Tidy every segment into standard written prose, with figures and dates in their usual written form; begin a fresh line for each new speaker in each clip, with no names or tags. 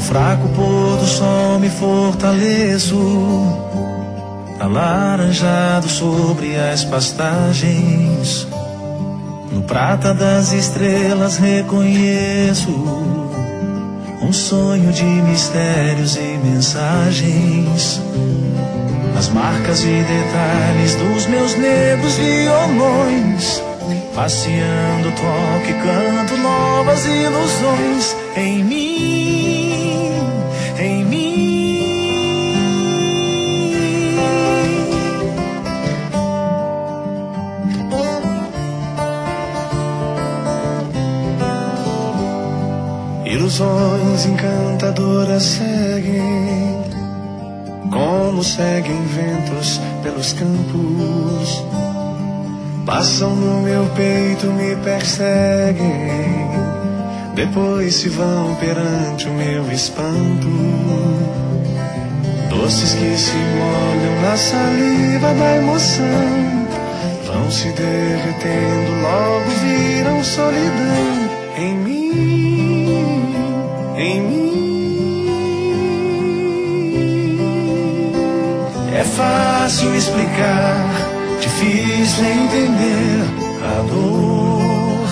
fraco pôr do sol me fortaleço, alaranjado sobre as pastagens. No prata das estrelas reconheço um sonho de mistérios e mensagens. Nas marcas e detalhes dos meus negros violões, passeando toco e canto novas ilusões em mim, em mim. Ilusões encantadoras seguem, como seguem ventos pelos campos. Passam no meu peito, me perseguem, depois se vão perante o meu espanto. Doces que se molham na saliva da emoção, vão se derretendo, logo viram solidão em mim, em mim. É fácil explicar, difícil entender a dor,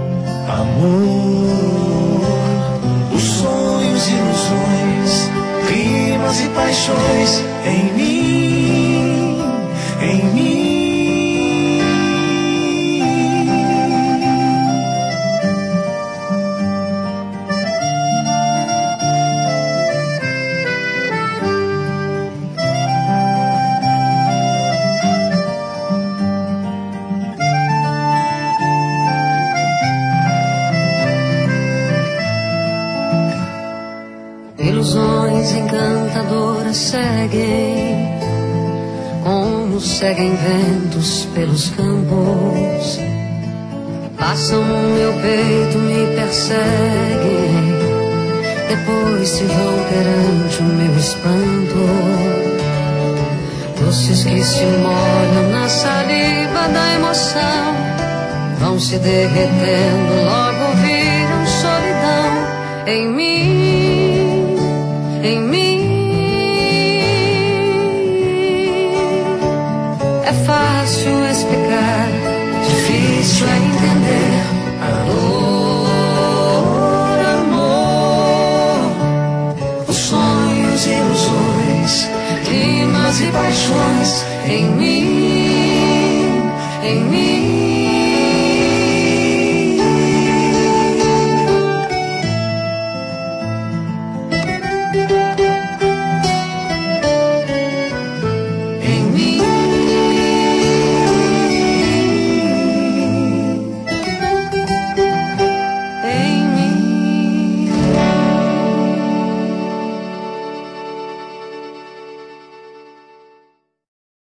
amor, os sonhos, ilusões, rimas e paixões em mim, em mim.
Ilusões encantadoras seguem, como seguem ventos pelos campos. Passam no meu peito, me perseguem, depois se vão perante o meu espanto. Doces que se molham na saliva da emoção, vão se derretendo, logo viram solidão em mim, em mim. É fácil explicar, difícil é entender a dor, amor, os sonhos e ilusões, rimas e paixões em mim, em mim.